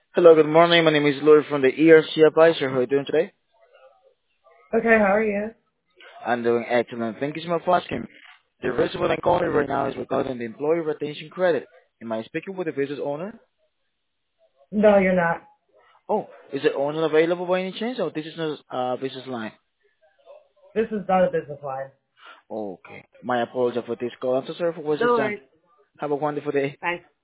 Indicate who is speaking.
Speaker 1: Hello, good morning. My name is Lloyd from the ERC Advisor. How are you doing today?
Speaker 2: Okay, how are you?
Speaker 1: I'm doing excellent. Thank you so much for asking. The reason why I'm calling right now is regarding the employee retention credit. Am I speaking with the business owner?
Speaker 2: No, you're not.
Speaker 1: Oh, is the owner available by any chance, or this is not business line?
Speaker 2: This is not a business line.
Speaker 1: Okay. My apologies for this call. I'm so sorry for
Speaker 2: No
Speaker 1: wasting time.
Speaker 2: worries.
Speaker 1: Have a wonderful day.
Speaker 2: Thanks.